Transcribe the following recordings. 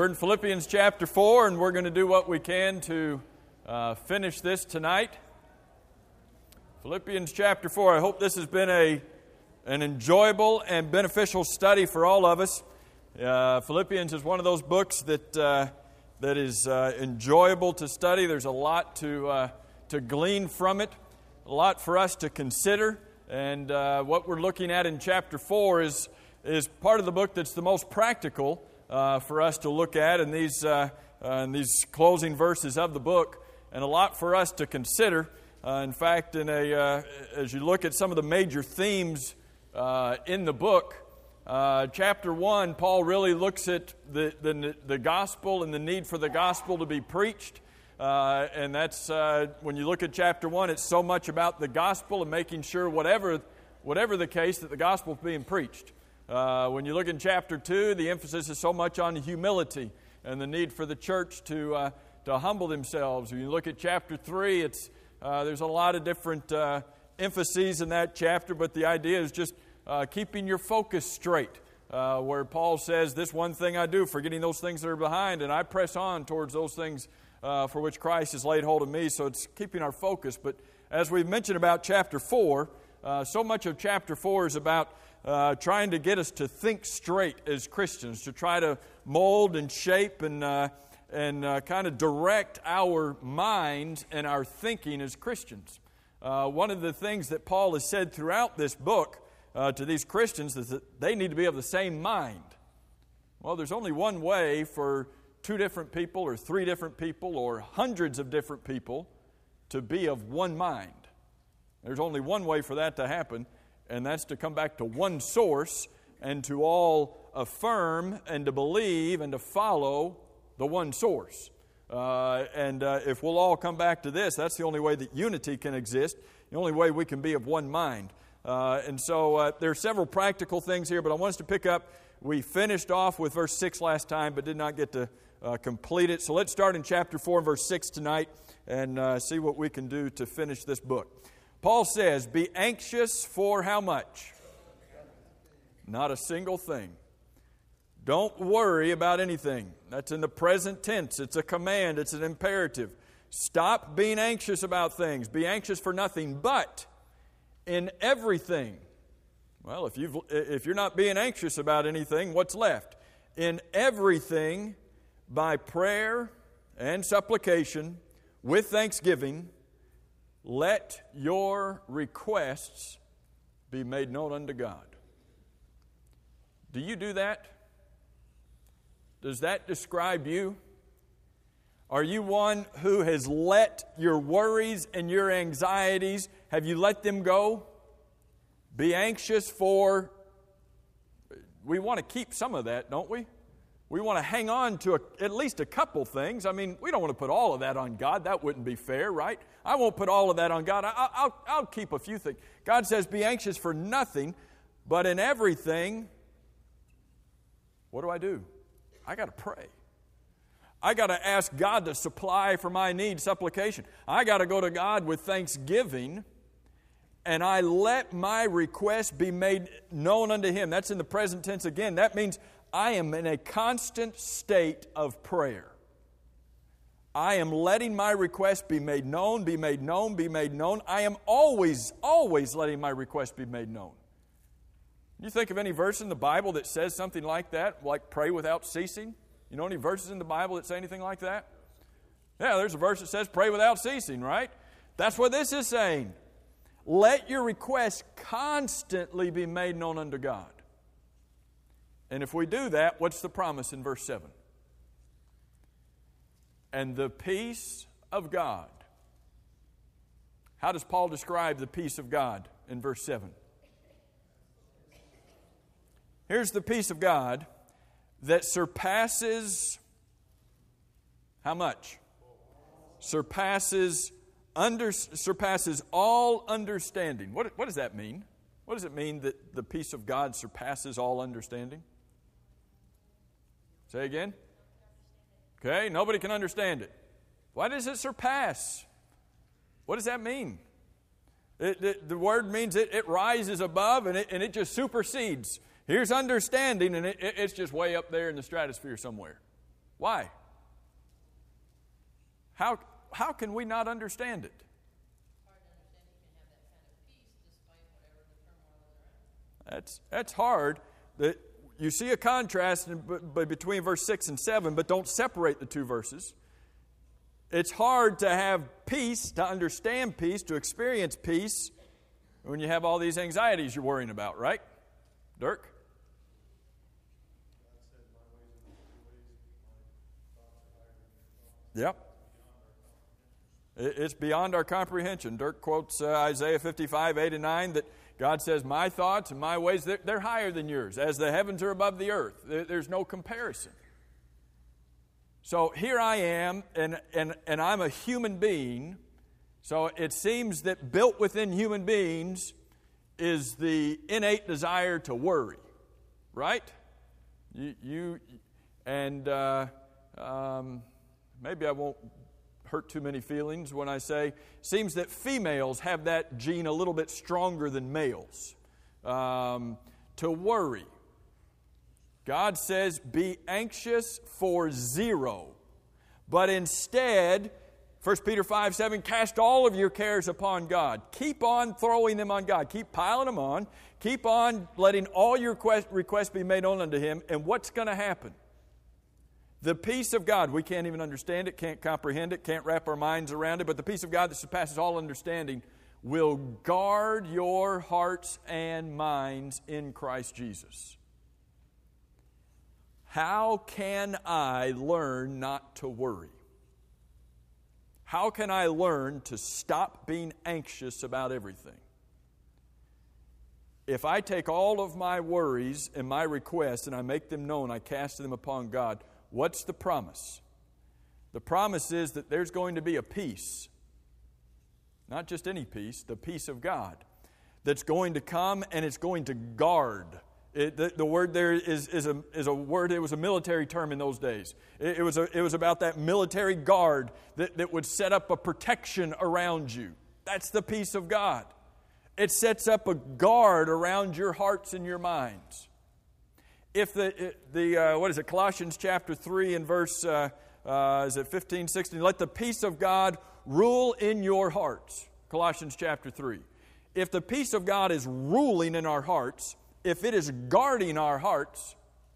We're in Philippians chapter 4, and we're going to do what we can to finish this tonight. Philippians chapter 4. I hope this has been an enjoyable and beneficial study for all of us. Philippians is one of those books that is enjoyable to study. There's a lot to glean from it, a lot for us to consider. And what we're looking at in chapter 4 is part of the book that's the most practical for us to look at in these closing verses of the book, and a lot for us to consider. In fact, as you look at some of the major themes in the book, chapter 1, Paul really looks at the gospel and the need for the gospel to be preached. And that's, when you look at chapter 1, it's so much about the gospel and making sure whatever the case that the gospel is being preached. When you look in chapter 2, the emphasis is so much on humility and the need for the church to humble themselves. When you look at chapter 3, there's a lot of different emphases in that chapter, but the idea is just keeping your focus straight. Where Paul says, "This one thing I do, forgetting those things that are behind, and I press on towards those things for which Christ has laid hold of me." So it's keeping our focus. But as we've mentioned about chapter 4, so much of chapter 4 is about trying to get us to think straight as Christians, to try to mold and shape and kind of direct our minds and our thinking as Christians. One of the things that Paul has said throughout this book to these Christians is that they need to be of the same mind. Well, there's only one way for two different people or three different people or hundreds of different people to be of one mind. There's only one way for that to happen, and that's to come back to one source and to all affirm and to believe and to follow the one source. If we'll all come back to this, that's the only way that unity can exist, the only way we can be of one mind. There are several practical things here, but I want us to pick up. We finished off with verse 6 last time, but did not get to complete it. So let's start in chapter 4 and verse 6 tonight and see what we can do to finish this book. Paul says, "Be anxious for" how much? Not a single thing. Don't worry about anything. That's in the present tense. It's a command. It's an imperative. Stop being anxious about things. Be anxious for nothing, but in everything. Well, if you're not being anxious about anything, what's left? In everything, by prayer and supplication, with thanksgiving, let your requests be made known unto God. Do you do that? Does that describe you? Are you one who has let your worries and your anxieties, have you let them go? Be anxious for, we want to keep some of that, don't we? We want to hang on to at least a couple things. I mean, we don't want to put all of that on God. That wouldn't be fair, right? I won't put all of that on God. I'll keep a few things. God says, "Be anxious for nothing, but in everything." What do? I got to pray. I got to ask God to supply for my need, supplication. I got to go to God with thanksgiving, and I let my request be made known unto Him. That's in the present tense again. That means I am in a constant state of prayer. I am letting my request be made known, be made known, be made known. I am always letting my request be made known. You think of any verse in the Bible that says something like that, like pray without ceasing? You know any verses in the Bible that say anything like that? Yeah, there's a verse that says pray without ceasing, right? That's what this is saying. Let your requests constantly be made known unto God. And if we do that, what's the promise in verse 7? And the peace of God. How does Paul describe the peace of God in verse 7? Here's the peace of God that surpasses, how much? Surpasses all understanding. What does that mean? What does it mean that the peace of God surpasses all understanding? Say again? Okay, nobody can understand it. Why does it surpass? What does that mean? The word means it rises above and it just supersedes. Here's understanding and it's just way up there in the stratosphere somewhere. Why? How can we not understand it? That's hard. You see a contrast between verse 6 and 7, but don't separate the two verses. It's hard to have peace, to understand peace, to experience peace when you have all these anxieties you're worrying about, right? Dirk? Yep. It's beyond our comprehension. Dirk quotes Isaiah 55, 8 and 9, that God says, my thoughts and my ways, they're higher than yours. As the heavens are above the earth. There's no comparison. So here I am, and I'm a human being. So it seems that built within human beings is the innate desire to worry. Right? Maybe I won't hurt too many feelings when I say, seems that females have that gene a little bit stronger than males, to worry. God says, be anxious for zero, but instead, 1 Peter 5:7, cast all of your cares upon God. Keep on throwing them on God. Keep piling them on. Keep on letting all your requests be made known unto Him. And what's going to happen? The peace of God, we can't even understand it, can't comprehend it, can't wrap our minds around it, but the peace of God that surpasses all understanding will guard your hearts and minds in Christ Jesus. How can I learn not to worry? How can I learn to stop being anxious about everything? If I take all of my worries and my requests and I make them known, I cast them upon God, what's the promise? The promise is that there's going to be a peace, not just any peace, the peace of God, that's going to come and it's going to guard. The word there is a word, it was a military term in those days. It was about that military guard that would set up a protection around you. That's the peace of God. It sets up a guard around your hearts and your minds. If Colossians chapter 3 and verse, 15, 16, let the peace of God rule in your hearts. Colossians chapter 3. If the peace of God is ruling in our hearts, if it is guarding our hearts,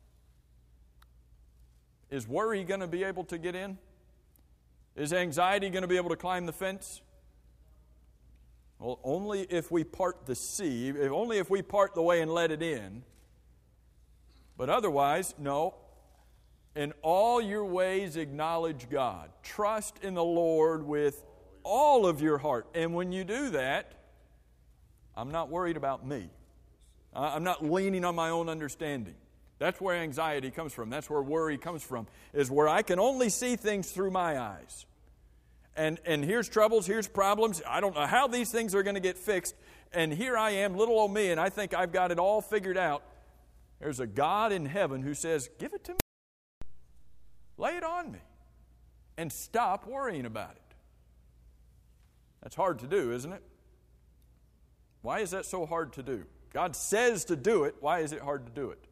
is worry going to be able to get in? Is anxiety going to be able to climb the fence? Well, only if we part the sea, only if we part the way and let it in. But otherwise, no. In all your ways acknowledge God. Trust in the Lord with all of your heart. And when you do that, I'm not worried about me. I'm not leaning on my own understanding. That's where anxiety comes from. That's where worry comes from, is where I can only see things through my eyes. And here's troubles, here's problems. I don't know how these things are going to get fixed. And here I am, little old me, and I think I've got it all figured out. There's a God in heaven who says, give it to me. Lay it on me. And stop worrying about it. That's hard to do, isn't it? Why is that so hard to do? God says to do it. Why is it hard to do it?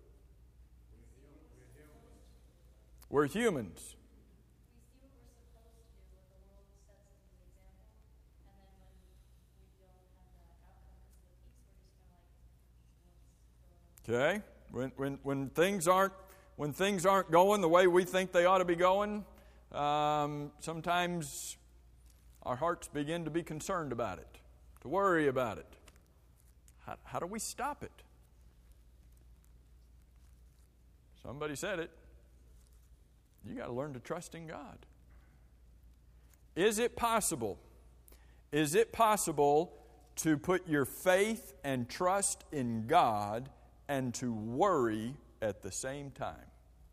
We're humans. Okay? When things aren't going the way we think they ought to be going, sometimes our hearts begin to be concerned about it, to worry about it. How do we stop it? Somebody said it. You got to learn to trust in God. Is it possible? Is it possible to put your faith and trust in God and to worry at the same time?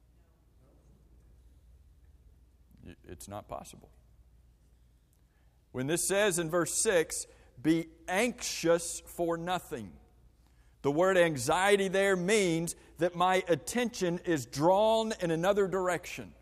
It's not possible. When this says in verse 6, be anxious for nothing. The word anxiety there means that my attention is drawn in another direction.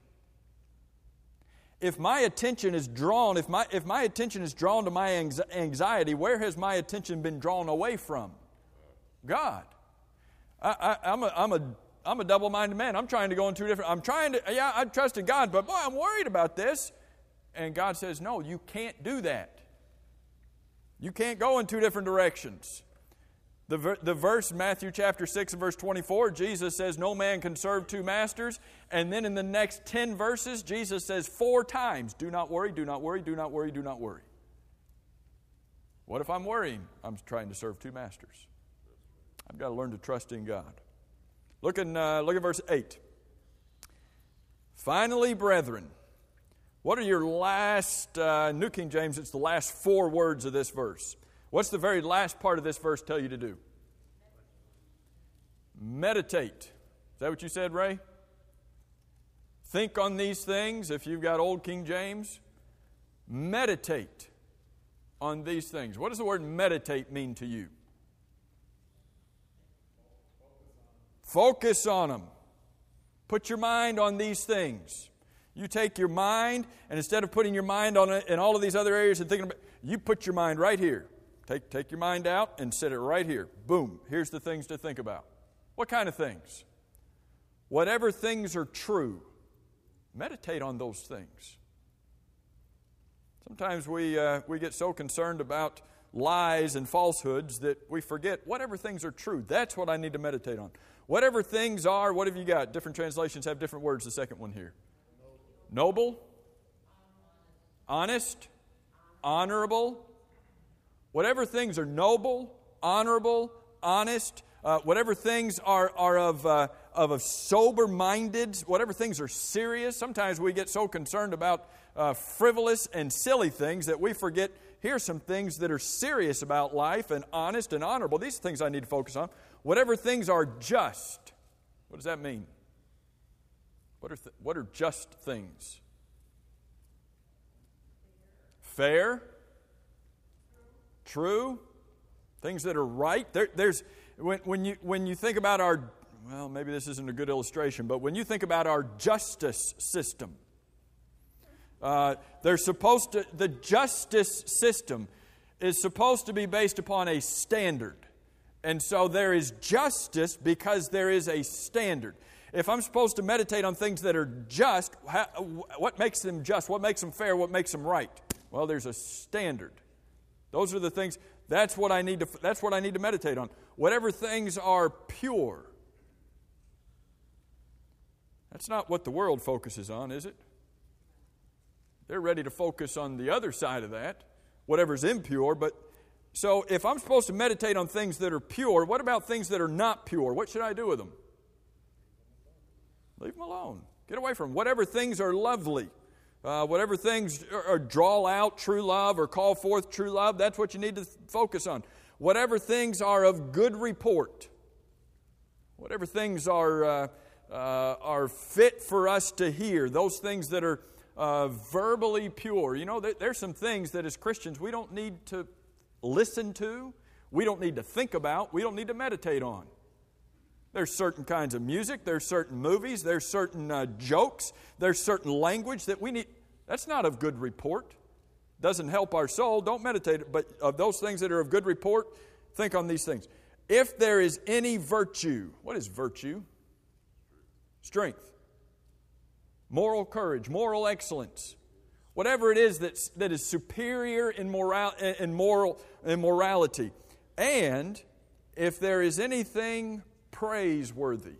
If my attention is drawn, if my attention is drawn to my anxiety, where has my attention been drawn away from? God. I'm a I'm a double-minded man. I'm trying to go in two different, I trust in God, but boy, I'm worried about this. And God says, no, you can't do that. You can't go in two different directions. The verse, Matthew chapter 6 and verse 24, Jesus says no man can serve two masters. And then in the next 10 verses, Jesus says 4 times, do not worry, do not worry, do not worry, do not worry. What if I'm worrying? I'm trying to serve two masters. I've got to learn to trust in God. Look at verse 8. Finally, brethren, what are your last, New King James, it's the last 4 words of this verse. What's the very last part of this verse tell you to do? Meditate. Is that what you said, Ray? Think on these things, if you've got old King James. Meditate on these things. What does the word meditate mean to you? Focus on them. Put your mind on these things. You take your mind, and instead of putting your mind on it in all of these other areas and thinking about, you put your mind right here. Take your mind out and set it right here. Boom. Here's the things to think about. What kind of things? Whatever things are true, meditate on those things. Sometimes we get so concerned about lies and falsehoods that we forget whatever things are true. That's what I need to meditate on. Whatever things are, what have you got? Different translations have different words. The second one here. Noble, honest, honorable. Whatever things are noble, honorable, honest, whatever things are of sober-minded, whatever things are serious. Sometimes we get so concerned about frivolous and silly things that we forget here's some things that are serious about life and honest and honorable. These are things I need to focus on. Whatever things are just. What does that mean? What are just things? Fair. True. Things that are right. There's when you think about our, well, maybe this isn't a good illustration, but when you think about our justice system, the justice system is supposed to be based upon a standard. And so there is justice because there is a standard. If I'm supposed to meditate on things that are just, what makes them just? What makes them fair? What makes them right? Well, there's a standard. Those are the things. That's what I need to meditate on. Whatever things are pure. That's not what the world focuses on, is it? They're ready to focus on the other side of that, whatever's impure. But so if I'm supposed to meditate on things that are pure, what about things that are not pure? What should I do with them? Leave them alone. Get away from them. Whatever things are lovely, whatever things draw out true love or call forth true love, that's what you need to focus on. Whatever things are of good report, whatever things are fit for us to hear, those things that are verbally pure. You know, there's some things that as Christians we don't need to listen to, we don't need to think about, we don't need to meditate on. There's certain kinds of music, there's certain movies, there's certain jokes, there's certain language that we need. That's not of good report. Doesn't help our soul. Don't meditate. But of those things that are of good report, think on these things. If there is any virtue, what is virtue? Strength. Moral courage, moral excellence. Whatever it is that is superior in morality. And if there is anything praiseworthy.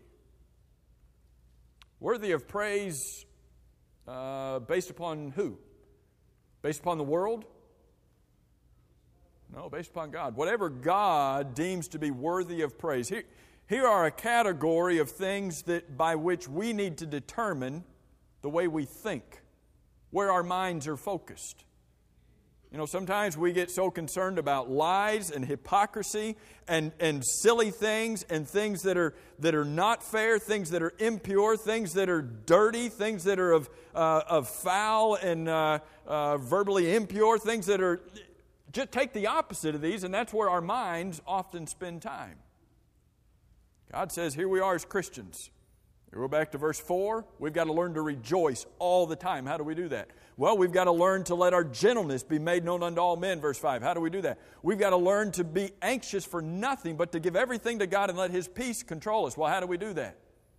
Worthy of praise based upon who? Based upon the world? No, based upon God. Whatever God deems to be worthy of praise. Here are a category of things that by which we need to determine the way we think, where our minds are focused. You know, sometimes we get so concerned about lies and hypocrisy and silly things and things that are not fair, things that are impure, things that are dirty, things that are of foul and verbally impure, things that are... Just take the opposite of these, and that's where our minds often spend time. God says, here we are as Christians. We go back to verse 4. We've got to learn to rejoice all the time. How do we do that? Well, we've got to learn to let our gentleness be made known unto all men, verse 5. How do we do that? We've got to learn to be anxious for nothing, but to give everything to God and let His peace control us. Well, how do we do that?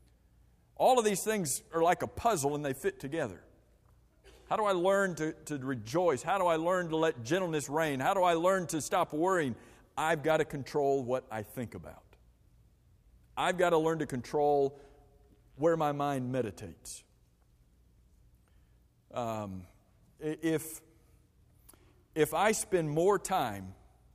All of these things are like a puzzle and they fit together. How do I learn to rejoice? How do I learn to let gentleness reign? How do I learn to stop worrying? I've got to control what I think about. I've got to learn to control where my mind meditates. If I spend more time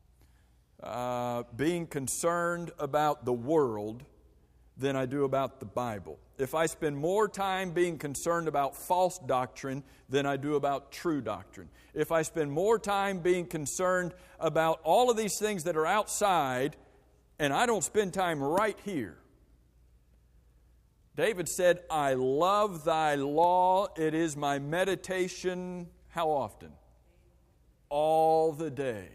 being concerned about the world than I do about the Bible, if I spend more time being concerned about false doctrine than I do about true doctrine, if I spend more time being concerned about all of these things that are outside and I don't spend time right here. David said, I love thy law. It is my meditation. How often? All the day.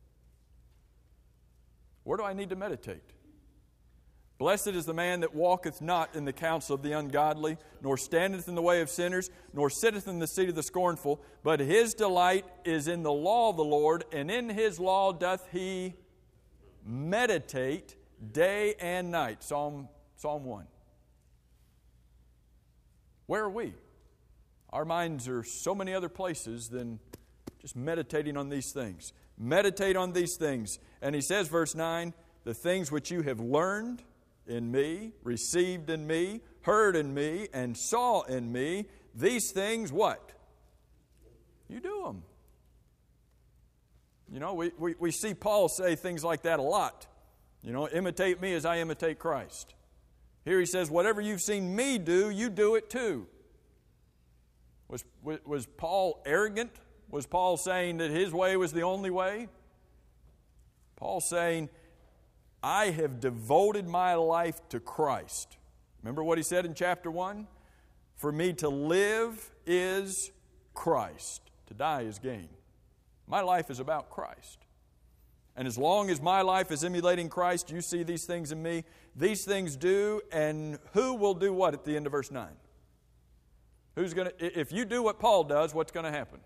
Where do I need to meditate? Blessed is the man that walketh not in the counsel of the ungodly, nor standeth in the way of sinners, nor sitteth in the seat of the scornful, but his delight is in the law of the Lord, and in his law doth he meditate day and night. Psalm 1. Where are we? Our minds are so many other places than just meditating on these things. Meditate on these things. And he says, verse 9, the things which you have learned in me, received in me, heard in me, and saw in me, these things, what? You do them. You know, we see Paul say things like that a lot. You know, imitate me as I imitate Christ. Here he says, whatever you've seen me do, you do it too. Was Paul arrogant? Was Paul saying that his way was the only way? Paul's saying, I have devoted my life to Christ. Remember what he said in chapter 1? For me to live is Christ. To die is gain. My life is about Christ. And as long as my life is emulating Christ, you see these things in me. These things do, and who will do what at the end of verse 9? If you do what Paul does, what's going to happen?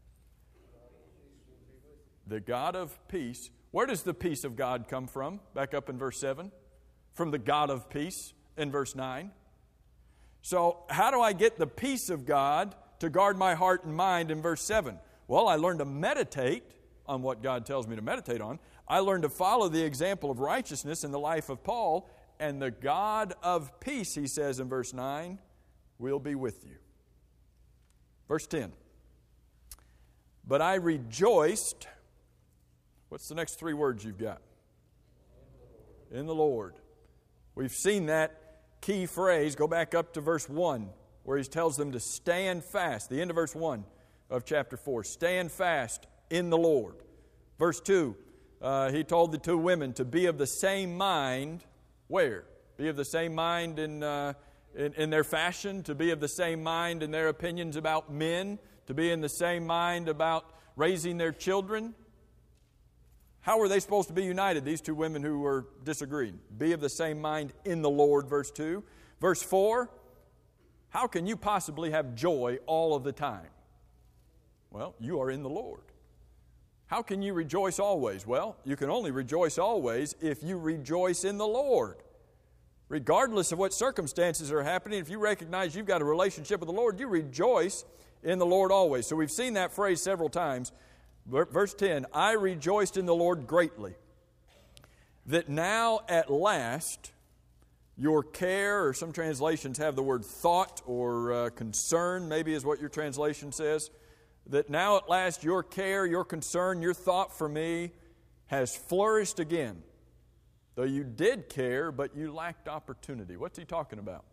The God of peace. Where does the peace of God come from? Back up in verse 7. From the God of peace in verse 9. So how do I get the peace of God to guard my heart and mind in verse 7? Well, I learn to meditate on what God tells me to meditate on. I learn to follow the example of righteousness in the life of Paul, and the God of peace, he says in verse 9, will be with you. Verse 10. But I rejoiced. What's the next three words you've got? In the Lord. We've seen that key phrase. Go back up to verse 1, where he tells them to stand fast. The end of verse 1 of chapter 4. Stand fast in the Lord. Verse 2, he told the two women to be of the same mind. Where? Be of the same mind in their fashion, to be of the same mind in their opinions about men, to be in the same mind about raising their children. How were they supposed to be united, these two women who were disagreeing? Be of the same mind in the Lord, verse 2. Verse 4, how can you possibly have joy all of the time? Well, you are in the Lord. How can you rejoice always? Well, you can only rejoice always if you rejoice in the Lord. Regardless of what circumstances are happening, if you recognize you've got a relationship with the Lord, you rejoice in the Lord always. So we've seen that phrase several times. Verse 10, I rejoiced in the Lord greatly, that now at last your care, or some translations have the word thought or concern, maybe is what your translation says, that now at last your care, your concern, your thought for me has flourished again. Though you did care, but you lacked opportunity. What's he talking about?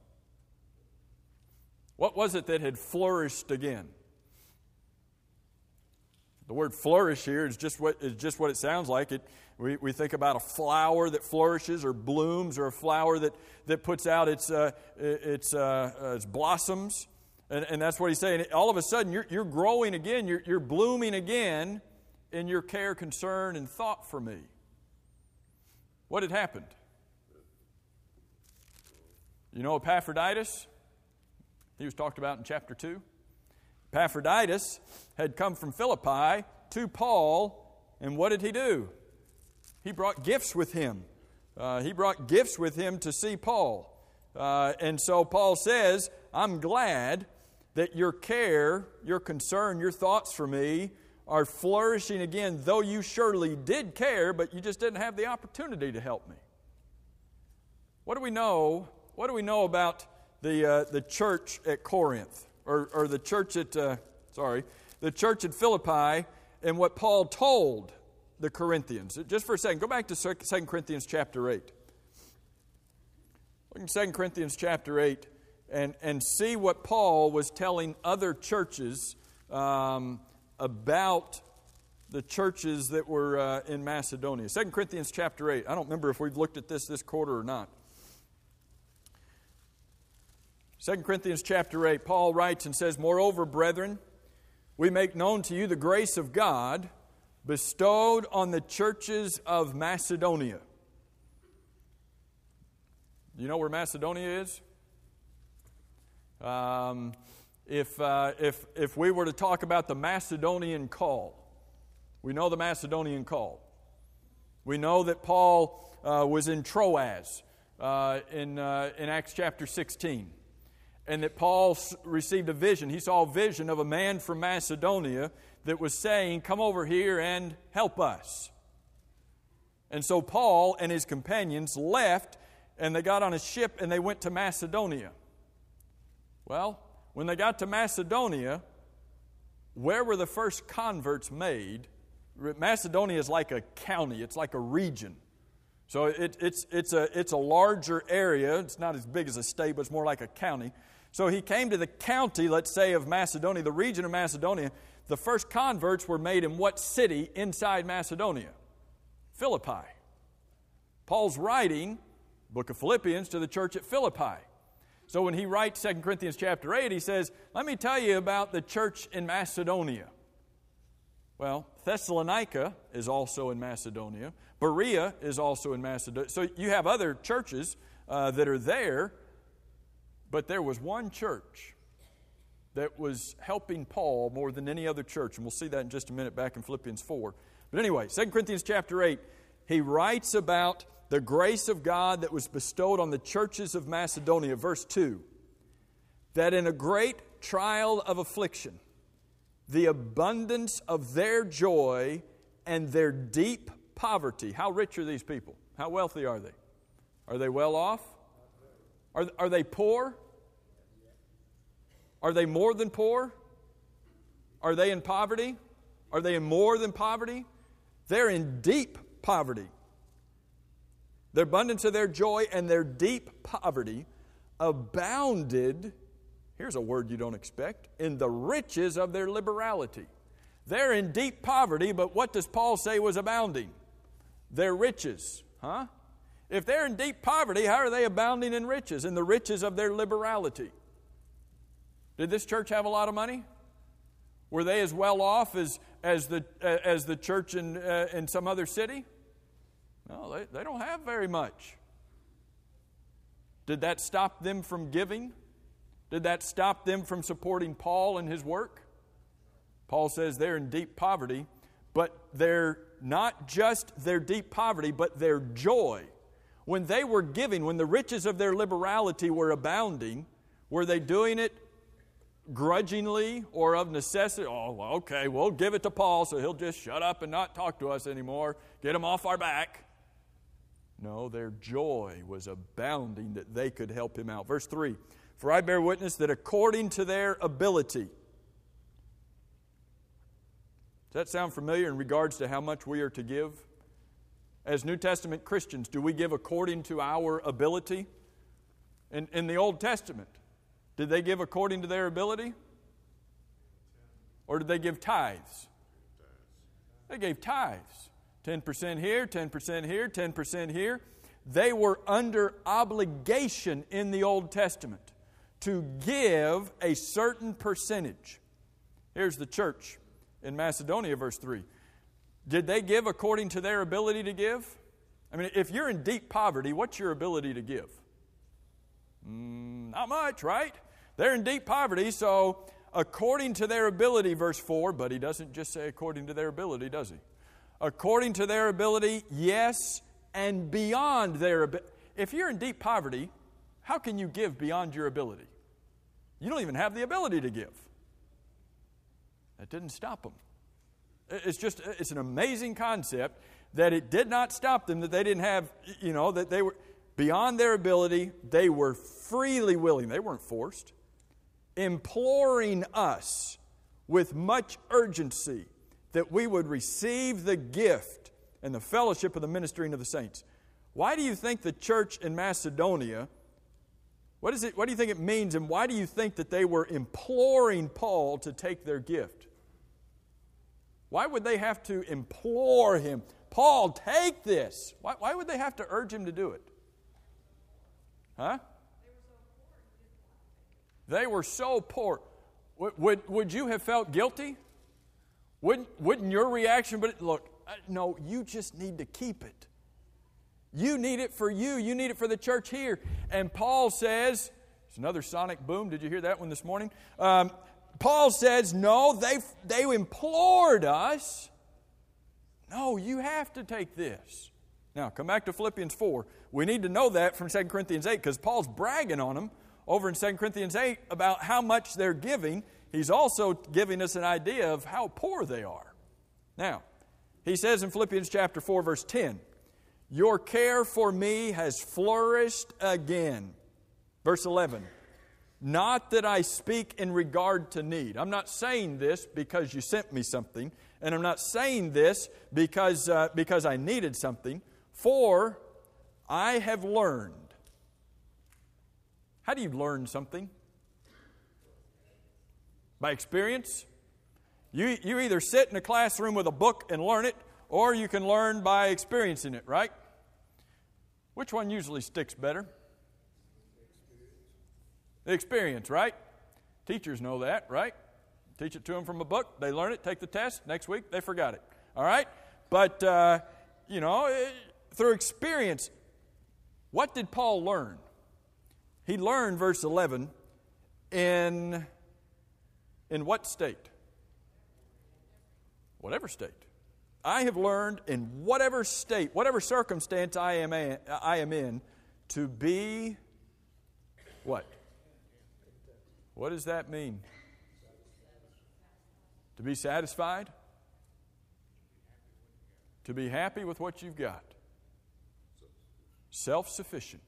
What was it that had flourished again? The word flourish here is just what it sounds like. We think about a flower that flourishes or blooms, or a flower that puts out its blossoms. And that's what he's saying. All of a sudden, you're growing again. You're blooming again in your care, concern, and thought for me. What had happened? You know Epaphroditus? He was talked about in chapter 2. Epaphroditus had come from Philippi to Paul, and what did he do? He brought gifts with him. He brought gifts with him to see Paul. And so Paul says, I'm glad that your care, your concern, your thoughts for me are flourishing again, though you surely did care, but you just didn't have the opportunity to help me. What do we know? What do we know about the church at Corinth, or the church at the church at Philippi, and what Paul told the Corinthians? Just for a second, go back to 2 Corinthians chapter 8. Look in 2 Corinthians chapter 8 and see what Paul was telling other churches about the churches that were in Macedonia. 2 Corinthians chapter 8. I don't remember if we've looked at this quarter or not. 2 Corinthians chapter 8, Paul writes and says, Moreover, brethren, we make known to you the grace of God bestowed on the churches of Macedonia. Do you know where Macedonia is? If we were to talk about the Macedonian call, we know the Macedonian call. We know that Paul was in Troas in Acts chapter 16. And that Paul received a vision. He saw a vision of a man from Macedonia that was saying, come over here and help us. And so Paul and his companions left, and they got on a ship and they went to Macedonia. Well, when they got to Macedonia, where were the first converts made? Macedonia is like a county. It's like a region. So it's a larger area. It's not as big as a state, but it's more like a county. So he came to the county, let's say, of Macedonia, the region of Macedonia. The first converts were made in what city inside Macedonia? Philippi. Paul's writing, book of Philippians, to the church at Philippi. So when he writes 2 Corinthians chapter 8, he says, let me tell you about the church in Macedonia. Well, Thessalonica is also in Macedonia. Berea is also in Macedonia. So you have other churches that are there, but there was one church that was helping Paul more than any other church. And we'll see that in just a minute back in Philippians 4. But anyway, 2 Corinthians chapter 8, he writes about the grace of God that was bestowed on the churches of Macedonia. Verse 2, that in a great trial of affliction, the abundance of their joy and their deep poverty. How rich are these people? How wealthy are they? Are they well off? Are they poor? Are they more than poor? Are they in poverty? Are they in more than poverty? They're in deep poverty. The abundance of their joy and their deep poverty abounded, here's a word you don't expect, in the riches of their liberality. They're in deep poverty, but what does Paul say was abounding? Their riches. If they're in deep poverty, how are they abounding in riches? In the riches of their liberality. Did this church have a lot of money? Were they as well off as the church in some other city? No, they don't have very much. Did that stop them from giving? Did that stop them from supporting Paul and his work? Paul says they're in deep poverty, but they're not just their deep poverty, but their joy. When they were giving, when the riches of their liberality were abounding, were they doing it grudgingly or of necessity? Oh, well, okay, we'll give it to Paul so he'll just shut up and not talk to us anymore. Get him off our back. No, their joy was abounding that they could help him out. Verse 3, for I bear witness that according to their ability. Does that sound familiar in regards to how much we are to give? As New Testament Christians, do we give according to our ability? In the Old Testament, did they give according to their ability? Or did they give tithes? They gave tithes. 10% here, 10% here, 10% here. They were under obligation in the Old Testament to give a certain percentage. Here's the church in Macedonia, verse 3. Did they give according to their ability to give? I mean, if you're in deep poverty, what's your ability to give? Not much, right? They're in deep poverty, so according to their ability, verse 4, but he doesn't just say according to their ability, does he? According to their ability, yes, and beyond their ability. If you're in deep poverty, How can you give beyond your ability? You don't even have the ability to give. That didn't stop them. It's an amazing concept that it did not stop them, that they didn't have, that they were beyond their ability. They were freely willing. They weren't forced. Imploring us with much urgency that we would receive the gift and the fellowship of the ministering of the saints. Why do you think the church in Macedonia, what do you think it means, and why do you think that they were imploring Paul to take their gift? Why would they have to implore him? Paul, take this. Why would they have to urge him to do it? Huh? They were so poor. Would you have felt guilty? Wouldn't your reaction, but look, no, you just need to keep it. You need it for you. You need it for the church here. And Paul says, it's another sonic boom. Did you hear that one this morning? Paul says, no, they implored us. No, you have to take this. Now, come back to Philippians 4. We need to know that from 2 Corinthians 8 because Paul's bragging on them over in 2 Corinthians 8 about how much they're giving. He's also giving us an idea of how poor they are. Now, he says in Philippians chapter 4, verse 10, your care for me has flourished again. Verse 11, not that I speak in regard to need. I'm not saying this because you sent me something, and I'm not saying this because I needed something, for I have learned. How do you learn something? By experience. You either sit in a classroom with a book and learn it, or you can learn by experiencing it, right? Which one usually sticks better? The experience, right? Teachers know that, right? Teach it to them from a book. They learn it, take the test. Next week, they forgot it. All right? But, through experience, what did Paul learn? He learned, verse 11, in what state? Whatever state. I have learned in whatever state, whatever circumstance I am in, to be what? What does that mean? To be satisfied? To be happy with what you've got. Self-sufficient.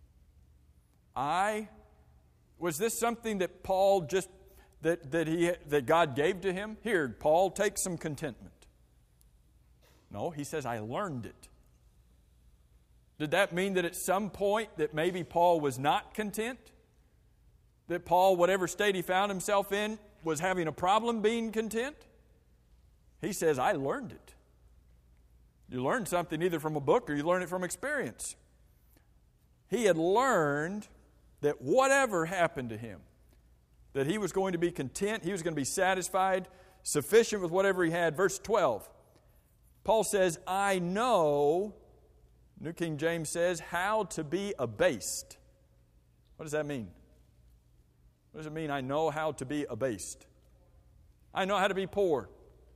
Was this something that Paul just that God gave to him? Here, Paul, take some contentment. No, he says, I learned it. Did that mean that at some point that maybe Paul was not content? That Paul, whatever state he found himself in, was having a problem being content? He says, I learned it. You learn something either from a book or you learn it from experience. He had learned that whatever happened to him, that he was going to be content, he was going to be satisfied, sufficient with whatever he had. Verse 12, Paul says, I know, New King James says, how to be abased. What does that mean? What does it mean, I know how to be abased? I know how to be poor.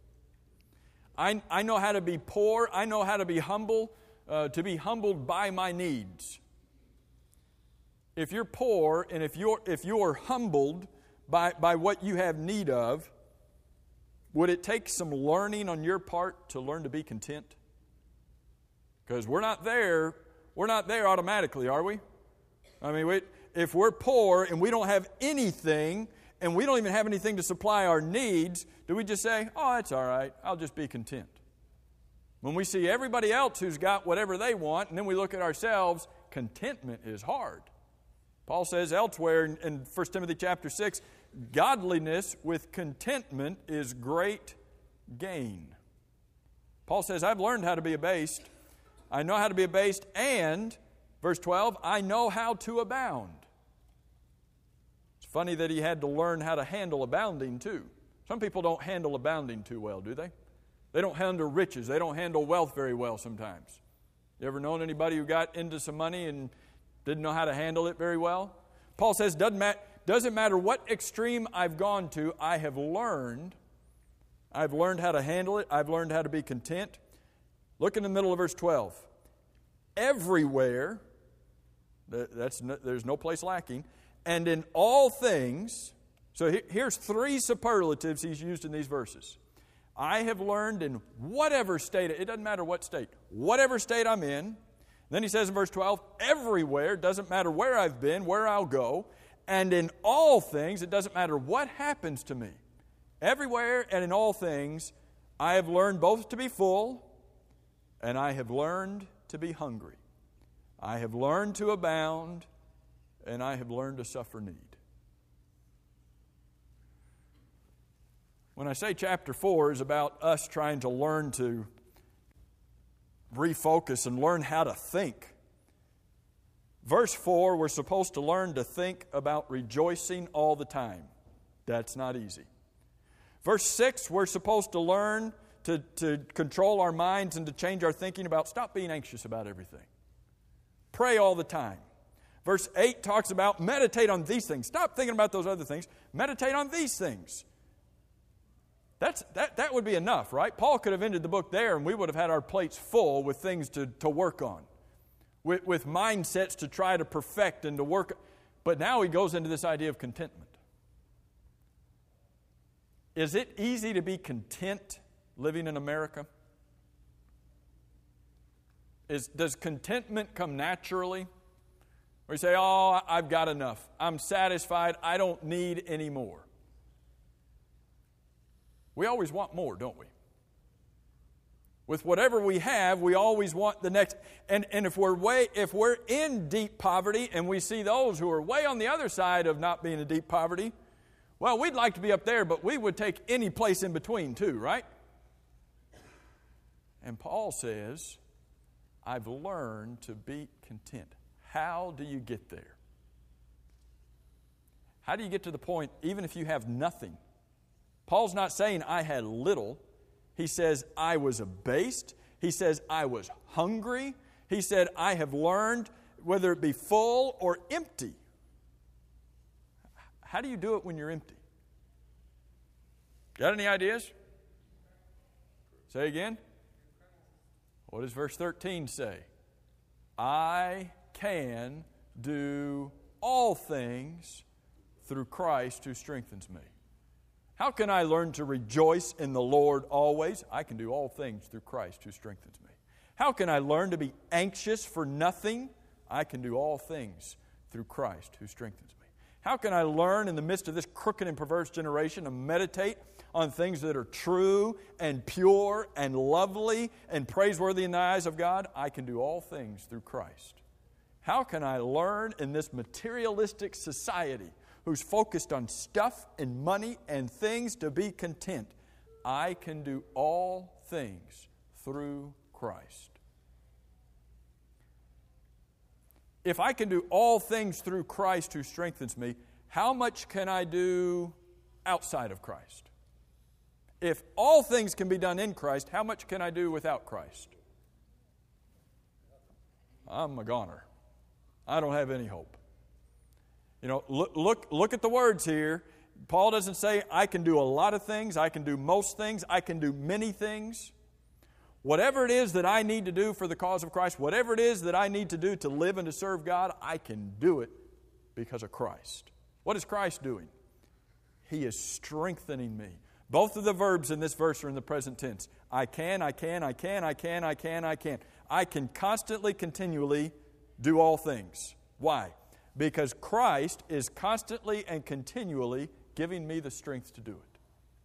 I know how to be poor. I know how to be humble, to be humbled by my needs. If you're poor and if you're humbled by what you have need of, would it take some learning on your part to learn to be content? Because we're not there automatically, are we? I mean, if we're poor and we don't have anything and we don't even have anything to supply our needs, do we just say, oh, that's all right, I'll just be content? When we see everybody else who's got whatever they want and then we look at ourselves, contentment is hard. Paul says elsewhere in 1 Timothy chapter 6, godliness with contentment is great gain. Paul says, I've learned how to be abased. I know how to be abased, and, verse 12, I know how to abound. It's funny that he had to learn how to handle abounding too. Some people don't handle abounding too well, do they? They don't handle riches. They don't handle wealth very well sometimes. You ever known anybody who got into some money and didn't know how to handle it very well? Paul says, doesn't matter what extreme I've gone to, I've learned how to handle it. I've learned how to be content. Look in the middle of verse 12. Everywhere, There's no place lacking. And in all things, so here's three superlatives he's used in these verses. I have learned in whatever state, it doesn't matter what state, whatever state I'm in. Then he says in verse 12, everywhere, doesn't matter where I've been, where I'll go. And in all things, it doesn't matter what happens to me. Everywhere and in all things, I have learned both to be full and I have learned to be hungry. I have learned to abound and I have learned to suffer need. When I say chapter 4 is about us trying to learn to refocus and learn how to think. Verse 4, we're supposed to learn to think about rejoicing all the time. That's not easy. Verse 6, we're supposed to learn to control our minds and to change our thinking about stop being anxious about everything. Pray all the time. Verse 8 talks about meditate on these things. Stop thinking about those other things. Meditate on these things. That would be enough, right? Paul could have ended the book there and we would have had our plates full with things to work on, with mindsets to try to perfect and to work. But now he goes into this idea of contentment. Is it easy to be content living in America? Does contentment come naturally? Or you say, oh, I've got enough. I'm satisfied. I don't need any more. We always want more, don't we? With whatever we have, we always want the next. And if we're in deep poverty and we see those who are way on the other side of not being in deep poverty, well, we'd like to be up there, but we would take any place in between too, right? And Paul says, I've learned to be content. How do you get there? How do you get to the point, even if you have nothing? Paul's not saying I had little. He says I was abased. He says I was hungry. He said I have learned whether it be full or empty. How do you do it when you're empty? Got any ideas? Say again. What does verse 13 say? I can do all things through Christ who strengthens me. How can I learn to rejoice in the Lord always? I can do all things through Christ who strengthens me. How can I learn to be anxious for nothing? I can do all things through Christ who strengthens me. How can I learn in the midst of this crooked and perverse generation to meditate on things that are true and pure and lovely and praiseworthy in the eyes of God? I can do all things through Christ. How can I learn in this materialistic society who's focused on stuff and money and things to be content? I can do all things through Christ. If I can do all things through Christ who strengthens me, how much can I do outside of Christ? If all things can be done in Christ, how much can I do without Christ? I'm a goner. I don't have any hope. You know, look at the words here. Paul doesn't say, I can do a lot of things, I can do most things, I can do many things. Whatever it is that I need to do for the cause of Christ, whatever it is that I need to do to live and to serve God, I can do it because of Christ. What is Christ doing? He is strengthening me. Both of the verbs in this verse are in the present tense. I can. I can constantly, continually do all things. Why? Because Christ is constantly and continually giving me the strength to do it.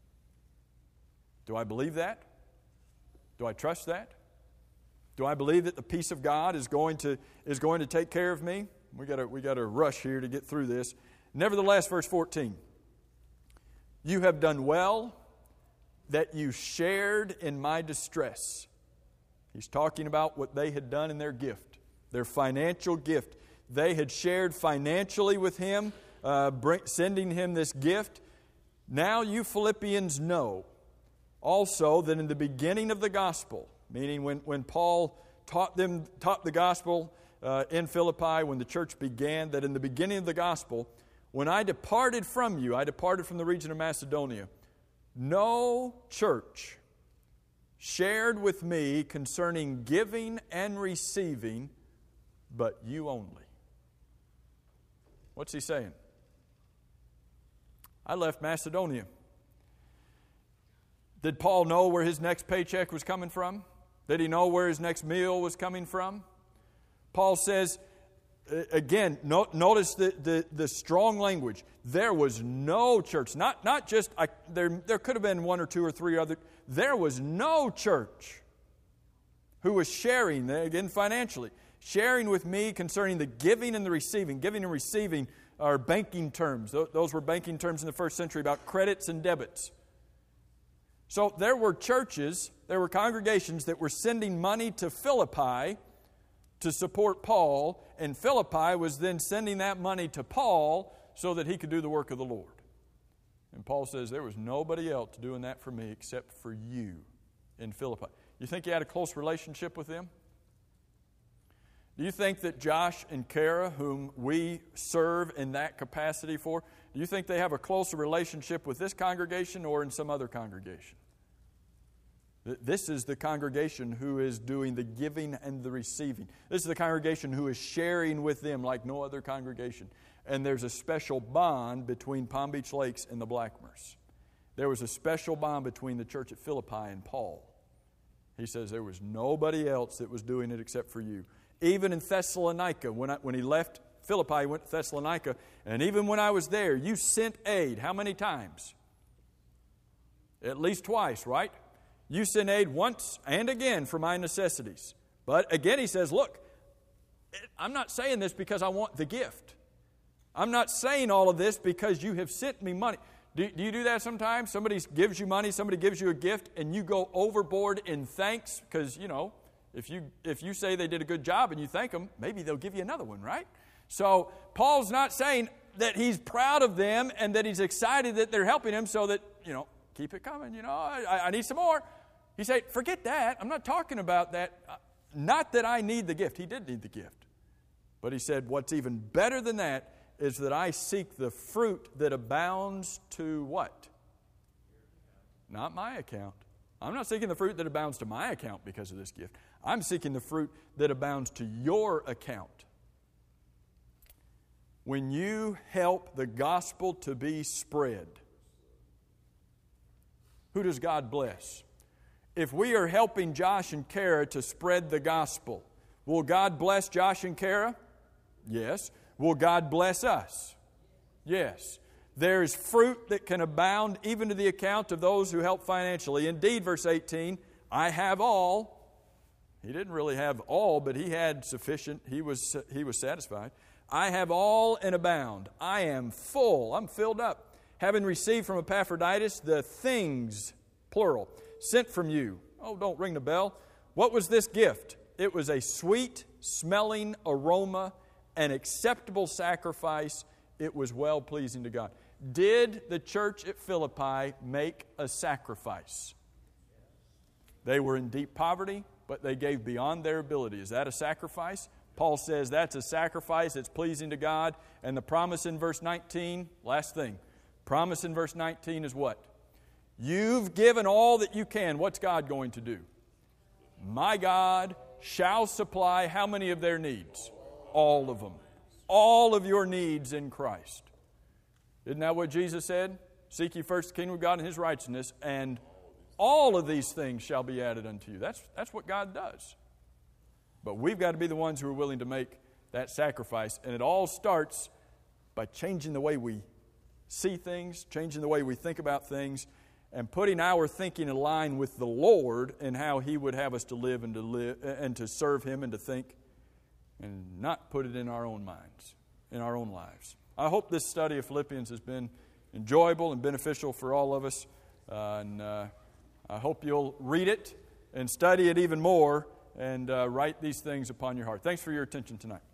Do I believe that? Do I trust that? Do I believe that the peace of God is going to take care of me? We got to rush here to get through this. Nevertheless, verse 14. You have done well that you shared in my distress. He's talking about what they had done in their gift, their financial gift. They had shared financially with him, sending him this gift. Now you Philippians know also that in the beginning of the gospel, meaning when Paul taught the gospel in Philippi, when the church began, that in the beginning of the gospel, when I departed from you, I departed from the region of Macedonia, no church shared with me concerning giving and receiving, but you only. What's he saying? I left Macedonia. Did Paul know where his next paycheck was coming from? Did he know where his next meal was coming from? Paul says, again, notice the strong language. There was no church, not just, there could have been one or two or three other, there was no church who was sharing, again financially, sharing with me concerning the giving and the receiving. Giving and receiving are banking terms. Those were banking terms in the first century about credits and debits. So there were churches, there were congregations that were sending money to Philippi to support Paul, and Philippi was then sending that money to Paul so that he could do the work of the Lord. And Paul says, there was nobody else doing that for me except for you in Philippi. You think he had a close relationship with them? Do you think that Josh and Kara, whom we serve in that capacity for, do you think they have a closer relationship with this congregation or in some other congregation? This is the congregation who is doing the giving and the receiving. This is the congregation who is sharing with them like no other congregation. And there's a special bond between Palm Beach Lakes and the Blackmers. There was a special bond between the church at Philippi and Paul. He says there was nobody else that was doing it except for you. Even in Thessalonica, when he left Philippi, he went to Thessalonica, and even when I was there, you sent aid. How many times? At least twice, right? You sent aid once and again for my necessities. But again, he says, look, I'm not saying this because I want the gift. I'm not saying all of this because you have sent me money. Do you do that sometimes? Somebody gives you money, somebody gives you a gift, and you go overboard in thanks because, you know, if you say they did a good job and you thank them, maybe they'll give you another one, right? So Paul's not saying that he's proud of them and that he's excited that they're helping him so that, you know, keep it coming, you know, I need some more. He said, forget that. I'm not talking about that. Not that I need the gift. He did need the gift. But he said, what's even better than that is that I seek the fruit that abounds to what? Not my account. I'm not seeking the fruit that abounds to my account because of this gift. I'm seeking the fruit that abounds to your account. When you help the gospel to be spread, who does God bless? If we are helping Josh and Kara to spread the gospel, will God bless Josh and Kara? Yes. Will God bless us? Yes. There is fruit that can abound even to the account of those who help financially. Indeed, verse 18, I have all. He didn't really have all, but he had sufficient. He was satisfied. I have all and abound. I am full. I'm filled up. Having received from Epaphroditus the things, plural, sent from you. Oh, don't ring the bell. What was this gift? It was a sweet smelling aroma, an acceptable sacrifice. It was well-pleasing to God. Did the church at Philippi make a sacrifice? They were in deep poverty, but they gave beyond their ability. Is that a sacrifice? Paul says that's a sacrifice. It's pleasing to God. And the promise in verse 19, last thing. Promise in verse 19 is what? You've given all that you can. What's God going to do? My God shall supply how many of their needs? All of them. All of your needs in Christ. Isn't that what Jesus said? Seek ye first the kingdom of God and His righteousness, and all of these things shall be added unto you. That's what God does. But we've got to be the ones who are willing to make that sacrifice. And it all starts by changing the way we see things, changing the way we think about things, and putting our thinking in line with the Lord and how He would have us to live and to serve Him and to think, and not put it in our own minds, in our own lives. I hope this study of Philippians has been enjoyable and beneficial for all of us. I hope you'll read it and study it even more and write these things upon your heart. Thanks for your attention tonight.